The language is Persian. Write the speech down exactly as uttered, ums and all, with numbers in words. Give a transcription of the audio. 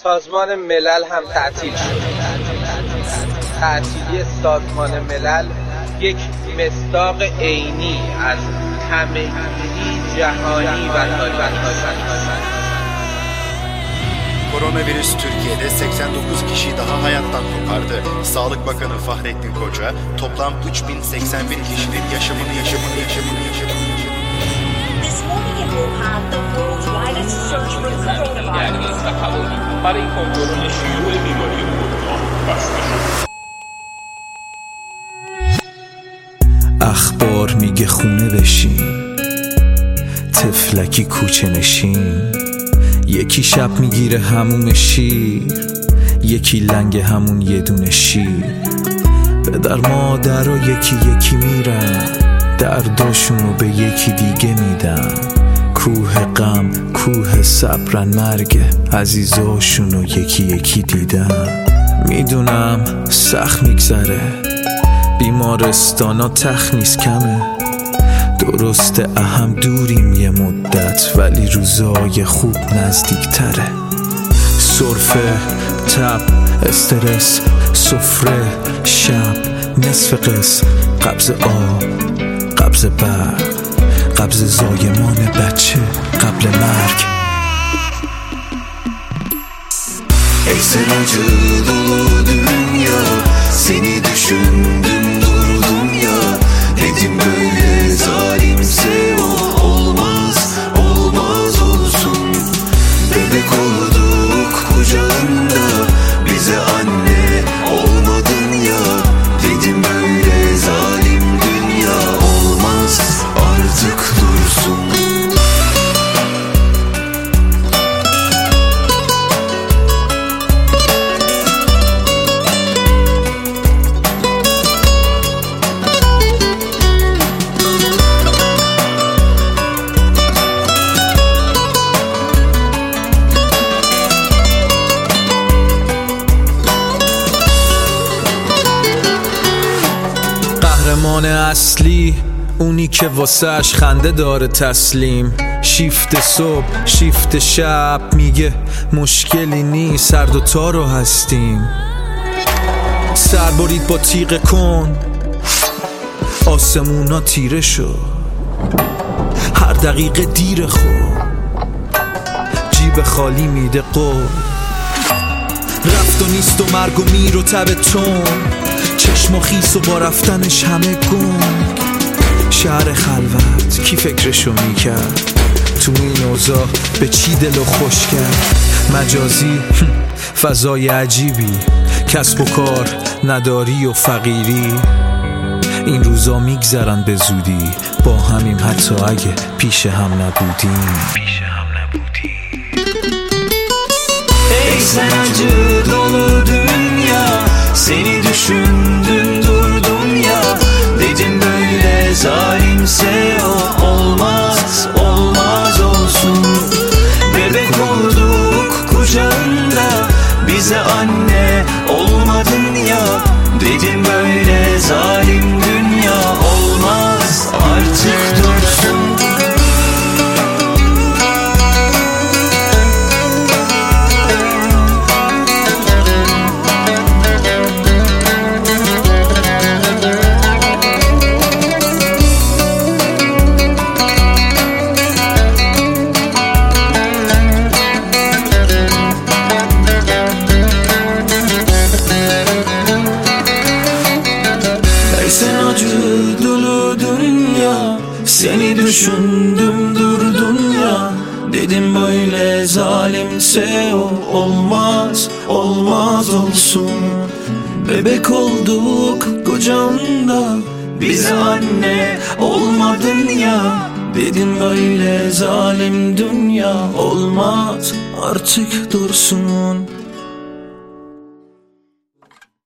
سازمان ملل هم تعطیل شد. تعطیلی سازمان ملل یک مصداق عینی از همگیری جهانی و Koronavirüs Türkiye'de seksen dokuz kişi daha hayattan kopardı. Sağlık Bakanı Fahrettin Koca toplam üç bin seksen bir kişinin yaşamını yaşamını yaşamını yaşamını This morning in Wuhan, the world's widest search for coronavirus. اخبار میگه خونه بشین، تفلکی کوچه نشین، یکی شب میگیره همون شیر، یکی لنگ همون یه دونه شیر. پدر مادر یکی یکی میرن، درداشونو به یکی دیگه میدن. کوه غم کوه صبرن، مرگ عزیزاشونو یکی یکی دیدن. میدونم سخت میگذره، بیمارستانا تخت نیست کمه، درسته اهم دوریم یه مدت، ولی روزای خوب نزدیک تره. سرفه، تب، استرس، سفره، شب، نصف قص، قبض آب، قبض برق، قبض زایمان بچه قبل مرگ. Ey sen acı dolu dünya, seni düşündüm durdum ya. Dedim böyle zalimse o olmaz, olmaz olsun. Bebek olduk kucağında, bize anne olmadın ya. Dedim böyle zalim dünya olmaz, artık dursun. قهرمان اصلی اونی که واسهش خنده داره تسلیم. شیفت صبح شیفت شب، میگه مشکلی نیست هر دوتا رو هستیم. سر برید با تیغ کن، آسمونا تیره شد، هر دقیقه دیر خود، جیب خالی میده قول. رفت و نیست و مرگ و میر و تب تون، چشم و خیس و با رفتنش همه گنگ. شهر خلوت کی فکرشو میکرد، تو این اوضاع به چی دلو خوش کرد. مجازی فضای عجیبی، کسب و کار نداری و فقیری. این روزا میگذرن به زودی، با همیم حتی اگه پیش هم نبودیم. Ey sen acı dolu dünya, seni düşündüm durdum ya. Dedim böyle zalimse o olmaz, olmaz olsun. Bebek olduk kucağında, bize anne olmadın ya. Dedim böyle zalim dünya olmaz, artık dursun. Sen acı dolu dünya, seni düşündüm durdum ya. Dedim böyle zalimse o olmaz, olmaz olsun. Bebek olduk kucağında, bize anne olmadın ya. Dedim böyle zalim dünya olmaz, artık dursun.